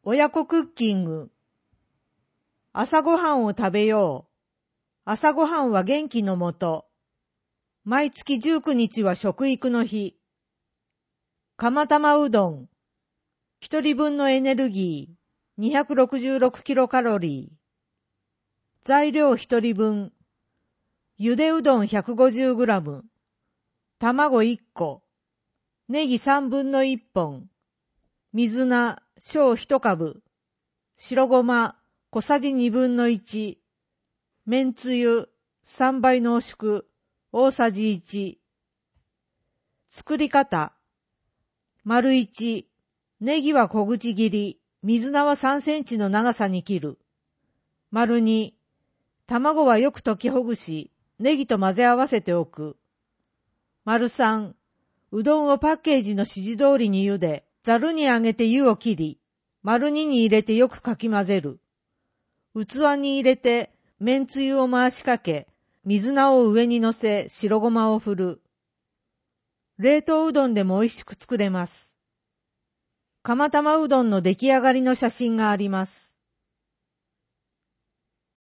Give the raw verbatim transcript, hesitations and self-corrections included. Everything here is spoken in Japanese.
親子クッキング。朝ごはんを食べよう。朝ごはんは元気のもと。毎月じゅうくにちは食育の日。釜玉うどん。一人分のエネルギーにひゃくろくじゅうろくキロカロリー。材料一人分。ゆでうどんひゃくごじゅうグラム。卵いっこ。ネギさんぶんのいっぽん。水菜、小いちかぶ。白ごま、小さじにぶんのいち。めんつゆ、さんばい濃縮、大さじいち。作り方。丸いち、ネギは小口切り、水菜はさんセンチの長さに切る。丸に、卵はよく溶きほぐし、ネギと混ぜ合わせておく。丸さん、うどんをパッケージの指示通りに茹で、ざるにあげて湯を切り、丸にに入れてよくかき混ぜる。器に入れて、めんつゆを回しかけ、水菜を上に乗せ、白ごまを振る。冷凍うどんでも美味しく作れます。釜玉うどんの出来上がりの写真があります。